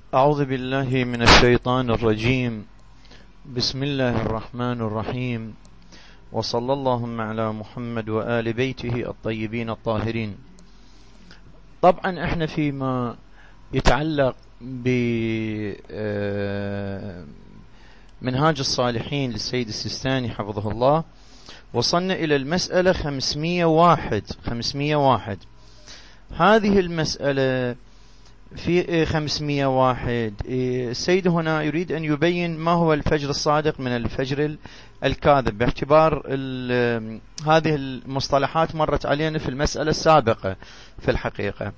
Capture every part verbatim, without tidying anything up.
أعوذ بالله من الشيطان الرجيم. بسم الله الرحمن الرحيم، وصلى اللهم على محمد وآل بيته الطيبين الطاهرين. طبعا احنا فيما يتعلق بمنهاج الصالحين للسيد السيستاني حفظه الله، وصلنا إلى المسألة خمسمائة وواحد. خمسمائة وواحد هذه المسألة في خمسمائة وواحد السيد هنا يريد أن يبين ما هو الفجر الصادق من الفجر الكاذب، باعتبار هذه المصطلحات مرت علينا في المسألة السابقة في الحقيقة.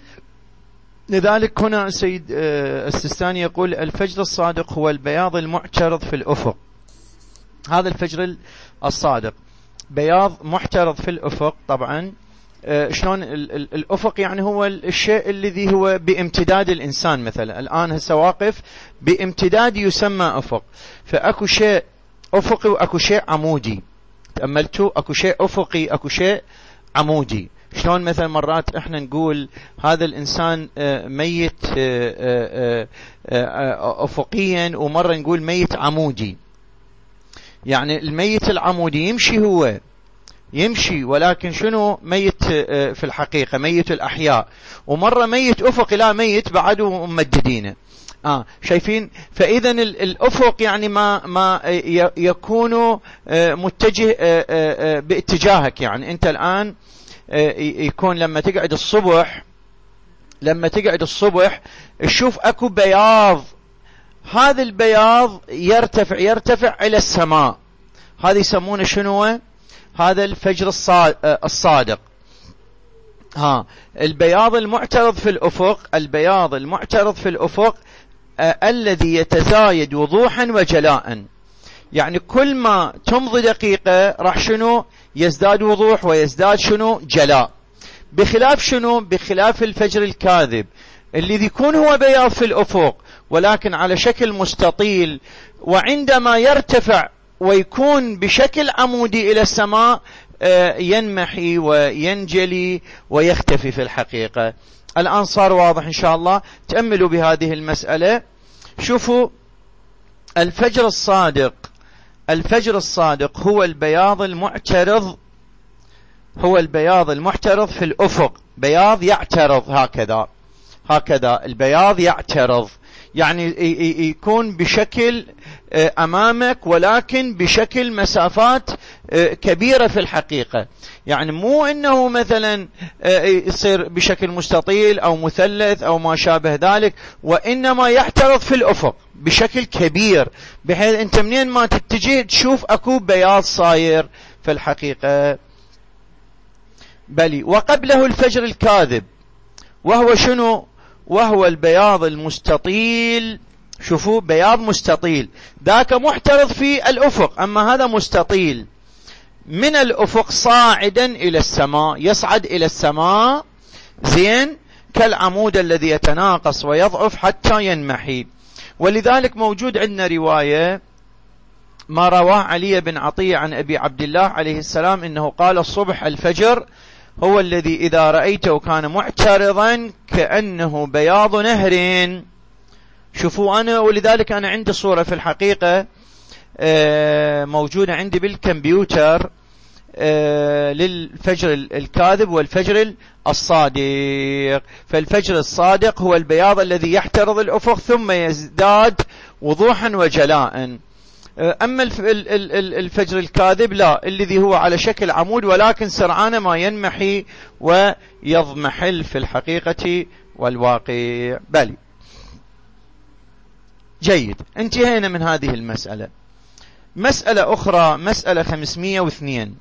لذلك هنا السيد السيستاني يقول الفجر الصادق هو البياض المعترض في الأفق. هذا الفجر الصادق بياض معترض في الأفق. طبعا شلون الأفق؟ يعني هو الشيء الذي هو بامتداد الإنسان. مثلا الآن هسه واقف بامتداد يسمى أفق، فأكو شيء أفقي وأكو شيء عمودي. تأملتوا؟ أكو شيء أفقي أكو شيء عمودي. شلون مثلا مرات احنا نقول هذا الإنسان ميت أفقيا، ومرة نقول ميت عمودي. يعني الميت العمودي يمشي، هو يمشي ولكن شنو؟ ميت في الحقيقة، ميت الأحياء. ومرة ميت أفق، لا ميت بعده ممددين. آه شايفين؟ فإذا الأفق يعني ما ما يكون متجه باتجاهك. يعني أنت الآن يكون لما تقعد الصبح لما تقعد الصبح تشوف أكو بياض، هذا البياض يرتفع يرتفع إلى السماء. هذا يسمونه شنو؟ هذا الفجر الصادق. ها البياض المعترض في الأفق، البياض المعترض في الأفق آه الذي يتزايد وضوحا وجلاء. يعني كل ما تمضي دقيقة راح شنو؟ يزداد وضوح ويزداد شنو؟ جلاء. بخلاف شنو؟ بخلاف الفجر الكاذب الذي يكون هو بياض في الأفق ولكن على شكل مستطيل، وعندما يرتفع ويكون بشكل عمودي إلى السماء ينمحي وينجلي ويختفي في الحقيقة. الآن صار واضح إن شاء الله. تأملوا بهذه المسألة. شوفوا الفجر الصادق الفجر الصادق هو البياض المعترض هو البياض المعترض في الأفق. بياض يعترض هكذا هكذا البياض يعترض، يعني يكون بشكل أمامك ولكن بشكل مسافات كبيرة في الحقيقة. يعني مو أنه مثلا يصير بشكل مستطيل أو مثلث أو ما شابه ذلك، وإنما يعترض في الأفق بشكل كبير، بحيث أنت منين ما تتجه تشوف أكو بياض صاير في الحقيقة. بلي وقبله الفجر الكاذب، وهو شنو؟ وهو البياض المستطيل. شوفوا بياض مستطيل، ذاك محترض في الأفق، أما هذا مستطيل من الأفق صاعدا إلى السماء، يصعد إلى السماء زين، كالعمود الذي يتناقص ويضعف حتى ينمحي. ولذلك موجود عندنا رواية ما رواه علي بن عطية عن أبي عبد الله عليه السلام إنه قال الصبح الفجر هو الذي إذا رأيته كان معترضا كأنه بياض نهر. شوفوا أنا، ولذلك أنا عندي صورة في الحقيقة موجودة عندي بالكمبيوتر للفجر الكاذب والفجر الصادق. فالفجر الصادق هو البياض الذي يحترض الأفق ثم يزداد وضوحا وجلاء. أما الفجر الكاذب لا، الذي هو على شكل عمود ولكن سرعان ما ينمحي ويضمحل في الحقيقة والواقع. بلي جيد، انتهينا من هذه المسألة. مسألة أخرى، مسألة خمسمائة واثنين.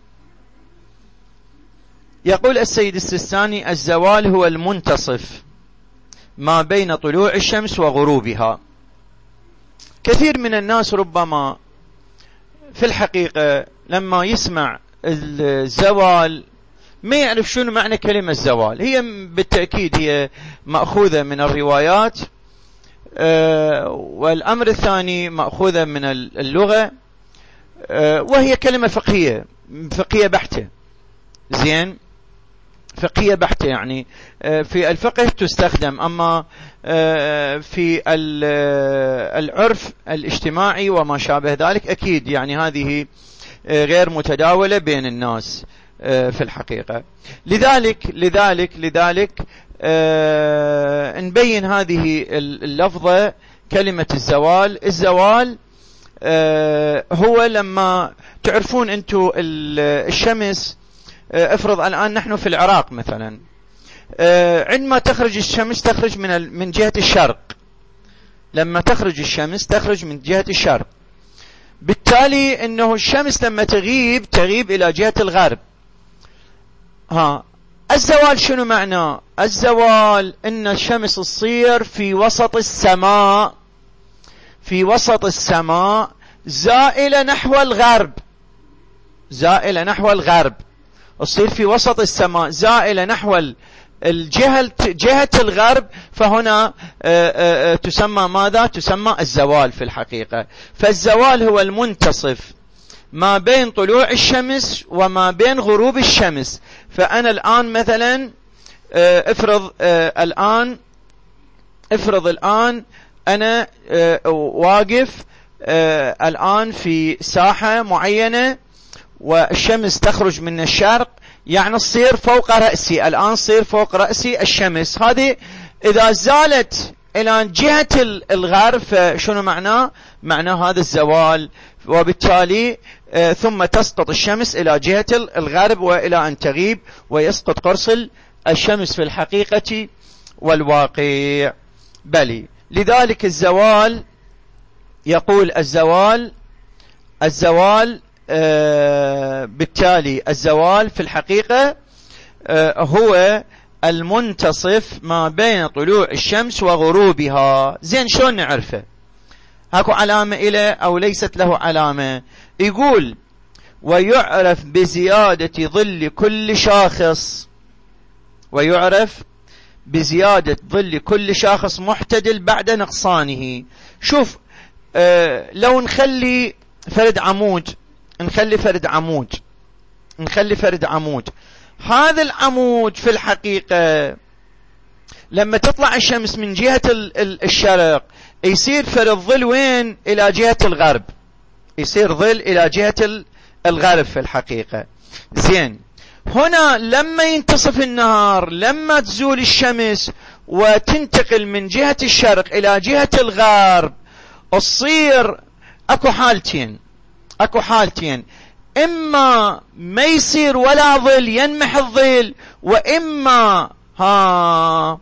يقول السيد السيستاني الزوال هو المنتصف ما بين طلوع الشمس وغروبها. كثير من الناس ربما في الحقيقة لما يسمع الزوال ما يعرف شنو معنى كلمة الزوال. هي بالتأكيد هي مأخوذة من الروايات، أه والأمر الثاني مأخوذة من اللغة، أه وهي كلمة فقهية فقهية بحتة. زين، فقهية بحتة يعني في الفقه تستخدم، أما في العرف الاجتماعي وما شابه ذلك أكيد يعني هذه غير متداولة بين الناس في الحقيقة. لذلك لذلك لذلك نبين هذه اللفظة كلمة الزوال. الزوال هو لما تعرفون أنتم الشمس، افرض الآن نحن في العراق مثلا، عندما تخرج الشمس تخرج من من جهة الشرق، لما تخرج الشمس تخرج من جهة الشرق، بالتالي انه الشمس لما تغيب تغيب الى جهة الغرب. ها الزوال شنو معناه؟ الزوال ان الشمس تصير في وسط السماء، في وسط السماء زائلة نحو الغرب، زائلة نحو الغرب، تصير في وسط السماء زائلة نحو الجهة جهة الغرب، فهنا تسمى ماذا؟ تسمى الزوال في الحقيقة. فالزوال هو المنتصف ما بين طلوع الشمس وما بين غروب الشمس. فأنا الآن مثلا افرض الآن افرض الآن أنا واقف الآن في ساحة معينة والشمس تخرج من الشرق، يعني تصير فوق رأسي، الآن تصير فوق رأسي الشمس. هذه إذا زالت إلى جهة الغرب فشنو معناه؟ معناه هذا الزوال، وبالتالي ثم تسقط الشمس إلى جهة الغرب وإلى أن تغيب ويسقط قرص الشمس في الحقيقة والواقع. بلي لذلك الزوال، يقول الزوال الزوال آه بالتالي الزوال في الحقيقة آه هو المنتصف ما بين طلوع الشمس وغروبها. زين شلون نعرفه؟ هاكو علامة إله أو ليست له علامة؟ يقول ويعرف بزيادة ظل كل شاخص، ويعرف بزيادة ظل كل شاخص محتدل بعد نقصانه. شوف آه لو نخلي فرد عمود، نخلي فرد عمود نخلي فرد عمود هذا العمود في الحقيقة لما تطلع الشمس من جهة الشرق يصير فرد ظل وين؟ إلى جهة الغرب، يصير ظل إلى جهة الغرب في الحقيقة. زين هنا لما ينتصف النهار، لما تزول الشمس وتنتقل من جهة الشرق إلى جهة الغرب، تصير اكو حالتين اكو حالتين اما ما يصير ولا ظل ينمح الظل، واما ها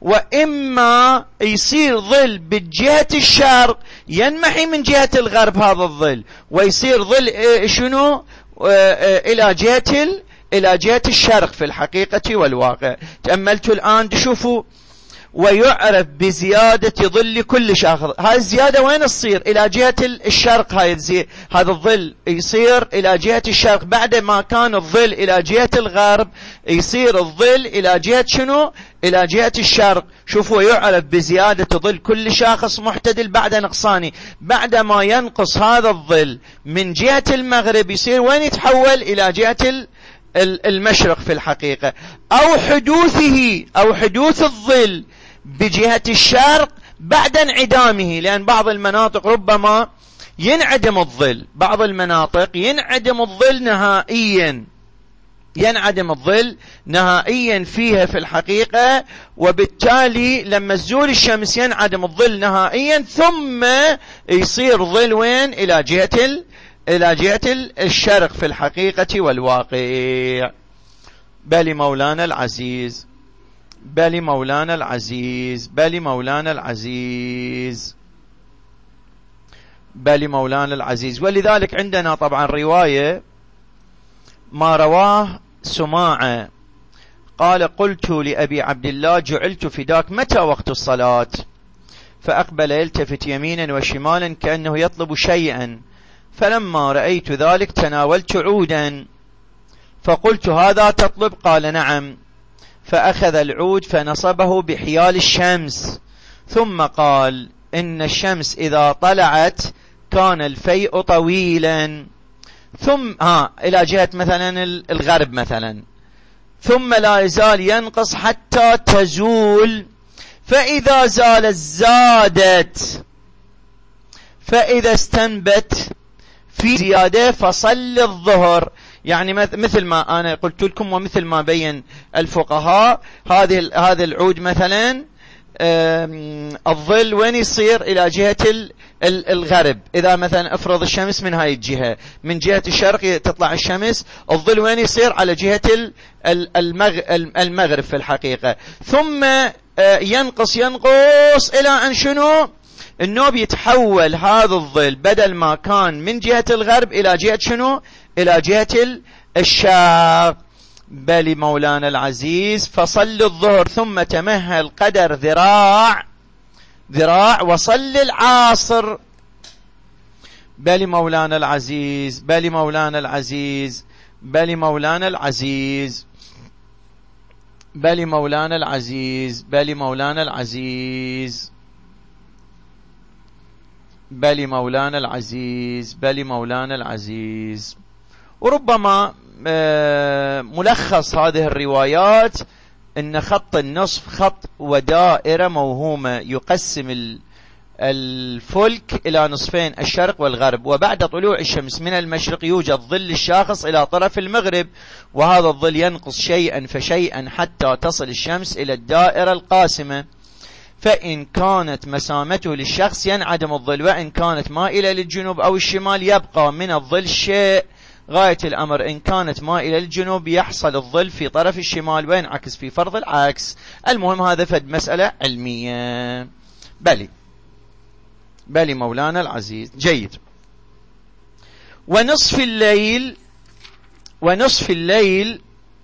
واما يصير ظل بجهة الشرق ينمحي من جهة الغرب هذا الظل ويصير ظل شنو الى جهة الى جهة الشرق في الحقيقة والواقع. تأملتوا الآن تشوفوا ويعرف بزيادة ظل كل شاخص. هاي الزيادة وين تصير؟ إلى جهة الشرق. هاي هذا الظل يصير إلى جهة الشرق، بعد ما كان الظل إلى جهة الغرب يصير الظل إلى جهة شنو؟ إلى جهة الشرق. شوفوا يعرف بزيادة ظل كل شاخص محتدل بعد نقصانه. بعد ما ينقص هذا الظل من جهة المغرب يصير وين؟ يتحول إلى جهة المشرق في الحقيقة، أو حدوثه أو حدوث الظل بجهة الشرق بعد انعدامه، لأن بعض المناطق ربما ينعدم الظل، بعض المناطق ينعدم الظل نهائيا، ينعدم الظل نهائيا فيها في الحقيقة، وبالتالي لما تزول الشمس ينعدم الظل نهائيا، ثم يصير ظل وين؟ إلى جهة ال إلى جهة الشرق في الحقيقة والواقع. بل مولانا العزيز بل مولانا العزيز بل مولانا العزيز بل مولانا العزيز. ولذلك عندنا طبعا رواية ما رواه سماعة قال قلت لأبي عبد الله جعلت فداك متى وقت الصلاة؟ فأقبل يلتفت يمينا وشمالا كأنه يطلب شيئا، فلما رأيت ذلك تناولت عودا فقلت هذا تطلب؟ قال نعم. فأخذ العود فنصبه بحيال الشمس، ثم قال إن الشمس إذا طلعت كان الفيء طويلا، ثم ها إلى جهة مثلا الغرب مثلا، ثم لا يزال ينقص حتى تزول، فإذا زالت زادت، فإذا استنبت في زيادة فصل الظهر. يعني مثل ما أنا قلت لكم ومثل ما بين الفقهاء، هذه هذا العود مثلا الظل وين يصير؟ إلى جهة الغرب. إذا مثلا افرض الشمس من هاي الجهة، من جهة الشرق تطلع الشمس، الظل وين يصير؟ على جهة المغرب في الحقيقة. ثم ينقص ينقص إلى أن شنو؟ النوب يتحول هذا الظل بدل ما كان من جهة الغرب إلى جهة شنو؟ إلى جهة الشرق. بل مولانا العزيز فصل الظهر ثم تمهل قدر ذراع ذراع وصل العاصر. بل مولانا العزيز بل مولانا العزيز بل مولانا العزيز بل مولانا العزيز بل مولانا العزيز بل مولانا العزيز بل مولانا العزيز. وربما ملخص هذه الروايات ان خط النصف خط ودائرة موهومة يقسم الفلك الى نصفين، الشرق والغرب، وبعد طلوع الشمس من المشرق يوجد ظل الشاخص الى طرف المغرب، وهذا الظل ينقص شيئا فشيئا حتى تصل الشمس الى الدائرة القاسمة، فإن كانت مسامته للشخص ينعدم الظل، وإن كانت مائلة للجنوب أو الشمال يبقى من الظل شيء. غاية الأمر إن كانت مائلة للجنوب يحصل الظل في طرف الشمال وينعكس في فرض العكس. المهم هذا فد مسألة علمية. بلي بلي مولانا العزيز. جيد. ونصف الليل ونصف الليل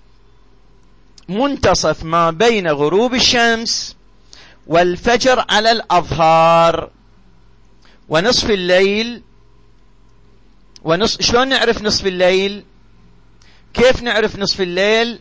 منتصف ما بين غروب الشمس والفجر على الأظهار. ونصف الليل ونصف شلون نعرف نصف الليل؟ كيف نعرف نصف الليل؟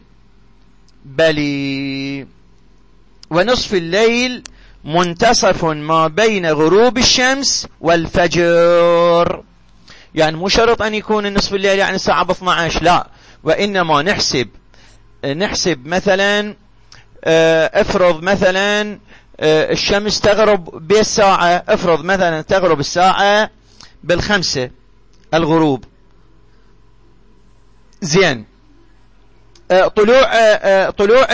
بلي ونصف الليل منتصف ما بين غروب الشمس والفجر. يعني مو شرط أن يكون نصف الليل يعني الساعة ب اثني عشر، لا، وإنما نحسب نحسب مثلا افرض مثلا الشمس تغرب بالساعة، افرض مثلا تغرب الساعة بالخمسة الغروب، زين. طلوع طلوع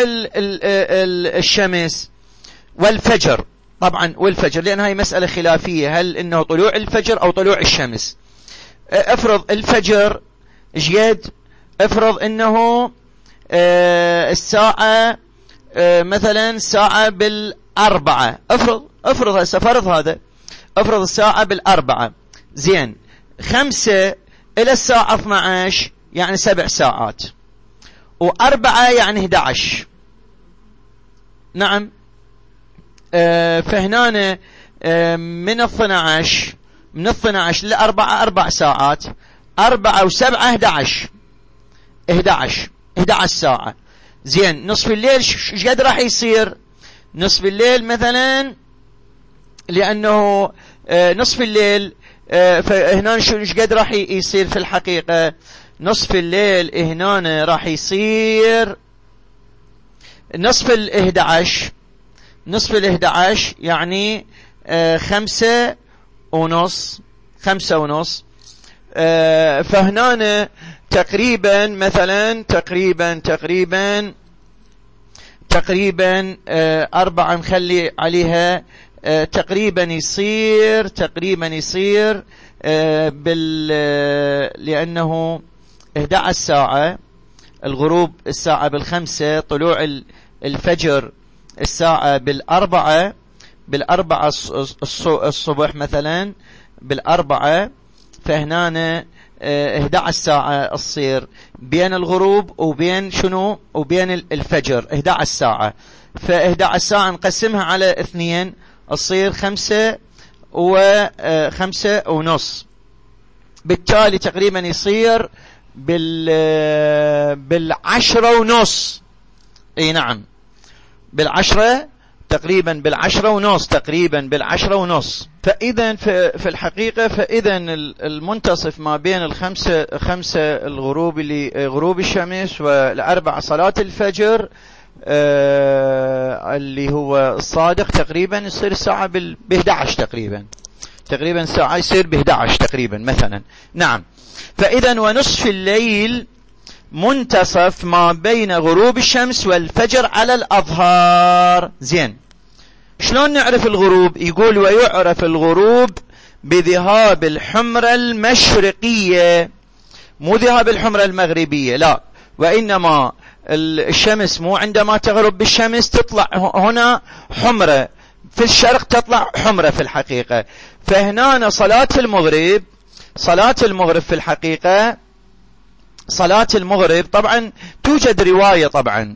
الشمس والفجر، طبعا والفجر لأن هاي مسألة خلافية، هل إنه طلوع الفجر أو طلوع الشمس. افرض الفجر جيد، افرض إنه الساعة مثلا الساعة بالأربعة، افرض افرض هسه فرض هذا، افرض الساعة بالأربعة، زين. خمسة إلى الساعة اثني عشر يعني سبع ساعات، وأربعة يعني احد عشر. نعم. آه فهنا آه من اثني عشر من اثني عشر لأربعة أربع ساعات، أربعة وسبعة احد عشر احد عشر احد عشر ساعة. زين. نصف الليل ايش قد راح يصير؟ نصف الليل مثلا لأنه آه نصف الليل آه فهنا ايش قد راح يصير في الحقيقة؟ نصف الليل هنا راح يصير نصف الاحد عشر، نصف الاحد عشر يعني آه خمسة ونص خمسة ونص. آه فهنا تقريبا مثلا تقريبا تقريبا تقريبا آه أربعة نخلي عليها آه تقريبا يصير تقريبا يصير آه بال آه لأنه احد عشر ساعة، الغروب الساعة بالخمسة، طلوع الفجر الساعة بالأربعة، بالأربعة الصبح مثلا بالأربعة، فهنا احد عشر ساعة تصير بين الغروب وبين شنو وبين الفجر احد عشر ساعة. فاحد عشر ساعة نقسمها على اثنين تصير خمسة وخمسة ونص، بالتالي تقريبا يصير بال بالعشرة ونص. اي نعم بالعشرة تقريبا بالعشرة ونص تقريبا بالعشرة ونص. فإذا في الحقيقة فإذا المنتصف ما بين الخمسة خمسة الغروب اللي غروب الشمس والأربع صلاة الفجر آه اللي هو الصادق تقريبا يصير الساعة ب إحدى عشر تقريبا تقريبا ساعة يصير ب إحدى عشر تقريبا مثلا. نعم. فإذا ونصف الليل منتصف ما بين غروب الشمس والفجر على الأظهار. زين، شلون نعرف الغروب؟ يقول ويعرف الغروب بذهاب الحمرة المشرقية، مو ذهاب الحمرة المغربية، لا، وإنما الشمس مو عندما تغرب بالشمس تطلع هنا حمرة، في الشرق تطلع حمرة في الحقيقة. فهنا صلاة المغرب صلاة المغرب في الحقيقة صلاة المغرب طبعا توجد رواية طبعا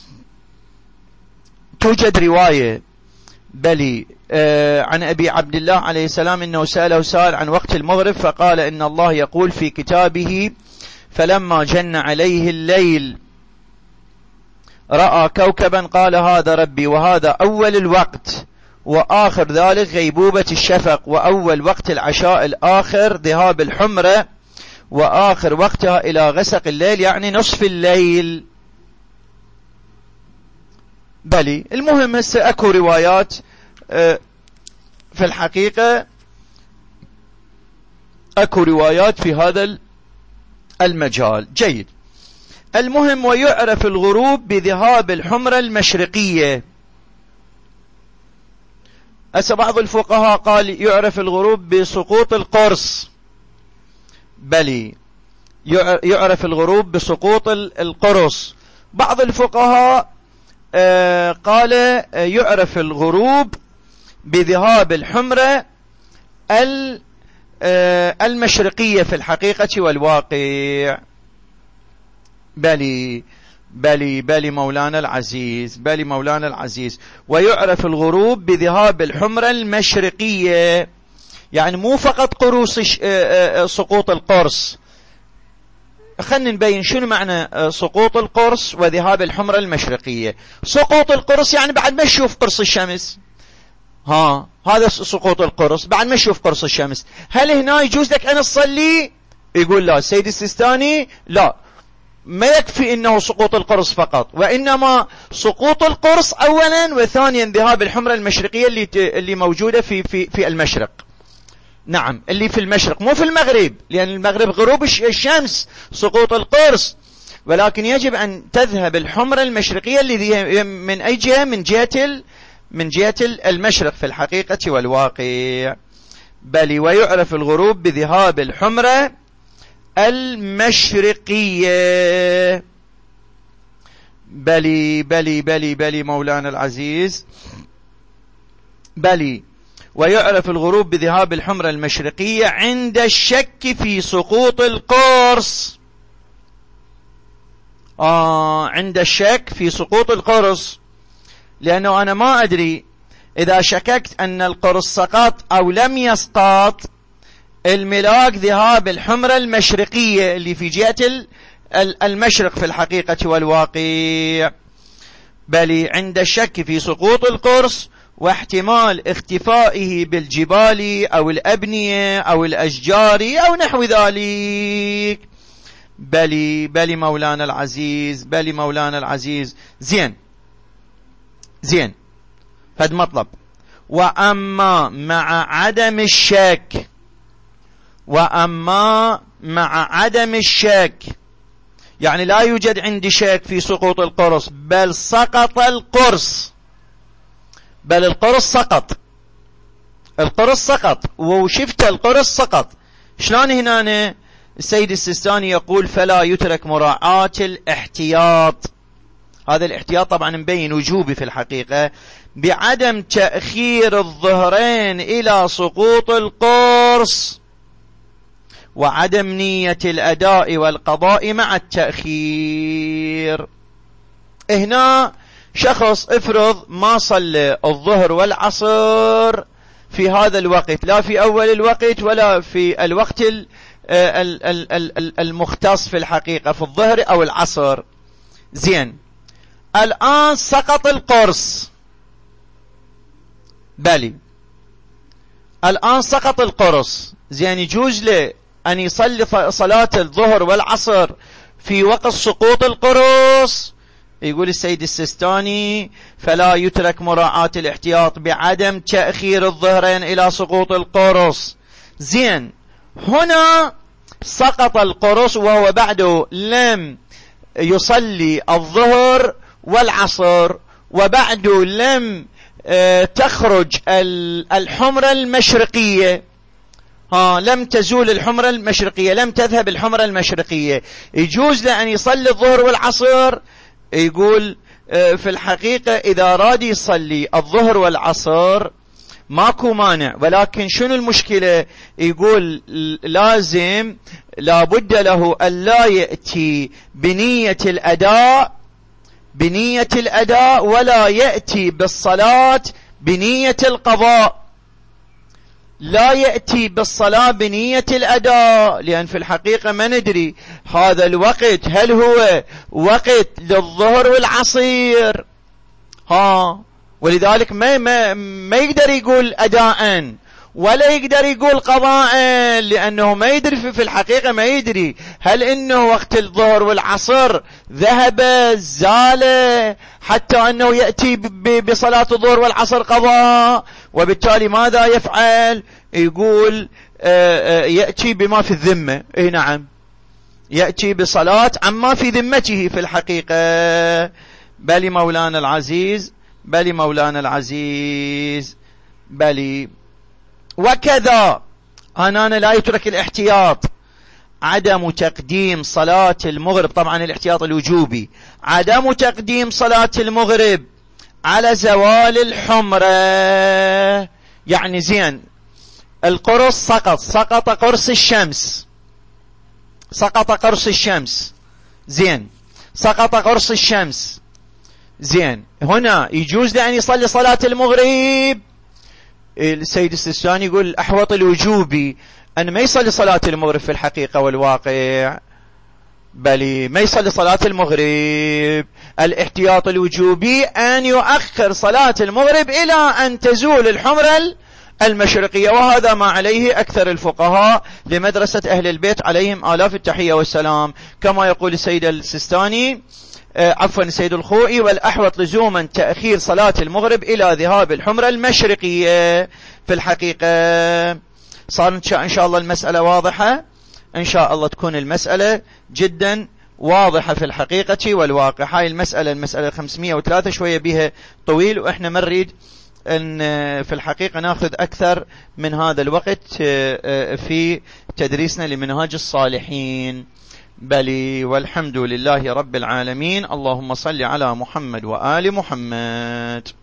توجد رواية بلي آه عن أبي عبد الله عليه السلام إنه سأله سائل عن وقت المغرب فقال إن الله يقول في كتابه فلما جن عليه الليل رأى كوكبا قال هذا ربي، وهذا أول الوقت وآخر ذلك غيبوبة الشفق، وأول وقت العشاء الآخر ذهاب الحمرة، وآخر وقتها إلى غسق الليل يعني نصف الليل. بلي المهم هسه أكو روايات في الحقيقة أكو روايات في هذا المجال. جيد. المهم ويعرف الغروب بذهاب الحمرة المشرقية. هسه بعض الفقهاء قال يعرف الغروب بسقوط القرص. بلي يعرف الغروب بسقوط القرص. بعض الفقهاء آه قال يعرف الغروب بذهاب الحمرة آه المشرقية في الحقيقة والواقع. بلي بلي بلي مولانا العزيز بلي مولانا العزيز ويعرف الغروب بذهاب الحمرة المشرقية، يعني مو فقط قروص سقوط القرص. خلنا نبين شنو معنى سقوط القرص وذهاب الحمرة المشرقية. سقوط القرص يعني بعد ما تشوف قرص الشمس، ها هذا سقوط القرص بعد ما تشوف قرص الشمس. هل هنا يجوز لك أن تصلي؟ يقول لا، السيد السيستاني لا، ما يكفي انه سقوط القرص فقط، وانما سقوط القرص اولا، وثانيا ذهاب الحمرة المشرقية اللي اللي موجودة في في في المشرق. نعم، اللي في المشرق مو في المغرب، لان المغرب غروب الشمس سقوط القرص، ولكن يجب ان تذهب الحمرة المشرقية اللي من اي جهة؟ من جهة من جهة المشرق في الحقيقة والواقع. بل ويعرف الغروب بذهاب الحمرة المشرقية. بلي بلي بلي بلي مولانا العزيز. بلي ويعرف الغروب بذهاب الحمرة المشرقية عند الشك في سقوط القرص. آه عند الشك في سقوط القرص، لأنه أنا ما أدري إذا شككت أن القرص سقط أو لم يسقط، الملاك ذهاب الحمرة المشرقية اللي في جهة المشرق في الحقيقة والواقع. بل عند الشك في سقوط القرص واحتمال اختفائه بالجبال أو الأبنية أو الأشجار أو نحو ذلك. بل بل مولانا العزيز بل مولانا العزيز زين زين هذا مطلب. وأما مع عدم الشك وأما مع عدم الشك يعني لا يوجد عندي شك في سقوط القرص، بل سقط القرص، بل القرص سقط القرص سقط وشفت القرص سقط. شلون هنا السيد السيستاني يقول فلا يترك مراعاة الاحتياط. هذا الاحتياط طبعا مبين وجوبي في الحقيقة، بعدم تأخير الظهرين إلى سقوط القرص، وعدم نية الأداء والقضاء مع التأخير. هنا شخص افرض ما صلى الظهر والعصر في هذا الوقت، لا في أول الوقت ولا في الوقت المختص في الحقيقة في الظهر أو العصر. زين، الآن سقط القرص، بلي. الآن سقط القرص، زين يجوز له أن يصلي صلاة الظهر والعصر في وقت سقوط القرص؟ يقول السيد السيستاني: فلا يترك مراعاة الاحتياط بعدم تأخير الظهرين إلى سقوط القرص. زين، هنا سقط القرص وهو بعده لم يصلي الظهر والعصر، وبعده لم تخرج الحمرة المشرقية، ها لم تزول الحمرة المشرقية، لم تذهب الحمرة المشرقية، يجوز له أن يصلي الظهر والعصر؟ يقول في الحقيقة إذا أراد يصلي الظهر والعصر ماكو مانع، ولكن شنو المشكلة؟ يقول لازم لابد له أن لا يأتي بنية الأداء بنية الأداء ولا يأتي بالصلاة بنية القضاء، لا يأتي بالصلاة بنية الأداء، لأن في الحقيقة ما ندري هذا الوقت هل هو وقت للظهر والعصير، ها ولذلك ما, ما, ما يقدر يقول أداء ولا يقدر يقول قضاء، لأنه ما يدري في الحقيقة، ما يدري هل إنه وقت الظهر والعصر ذهب زال حتى أنه يأتي بصلاة الظهر والعصر قضاء، وبالتالي ماذا يفعل؟ يقول يأتي بما في الذمة. إيه نعم، يأتي بصلاة عما في ذمته في الحقيقة. بل مولانا العزيز، بل مولانا العزيز، بل. وكذا أنا لا يترك الاحتياط عدم تقديم صلاة المغرب، طبعا الاحتياط الوجوبي، عدم تقديم صلاة المغرب على زوال الحمرة. يعني زين القرص سقط، سقط قرص الشمس، سقط قرص الشمس، زين سقط قرص الشمس، زين هنا يجوز لأن يصلي صلاة المغرب. السيد السيستاني يقول الأحوط الوجوبي أن ما يصلي صلاة المغرب في الحقيقة والواقع، بل ما يصلي صلاة المغرب. الاحتياط الوجوبي أن يؤخر صلاة المغرب إلى أن تزول الحمرة المشرقية، وهذا ما عليه أكثر الفقهاء لمدرسة أهل البيت عليهم آلاف التحية والسلام، كما يقول السيد السيستاني عفوا السيد الخوئي: والأحوط لزوما تأخير صلاة المغرب إلى ذهاب الحمرة المشرقية. في الحقيقة صار إن شاء الله المسألة واضحة، إن شاء الله تكون المسألة جدا واضحة في الحقيقة والواقع. هاي المسألة المسألة خمسمائة وثلاثة شوية بها طويل، وإحنا ما نريد أن في الحقيقة نأخذ أكثر من هذا الوقت في تدريسنا لمنهاج الصالحين. بل والحمد لله رب العالمين. اللهم صل على محمد وآل محمد.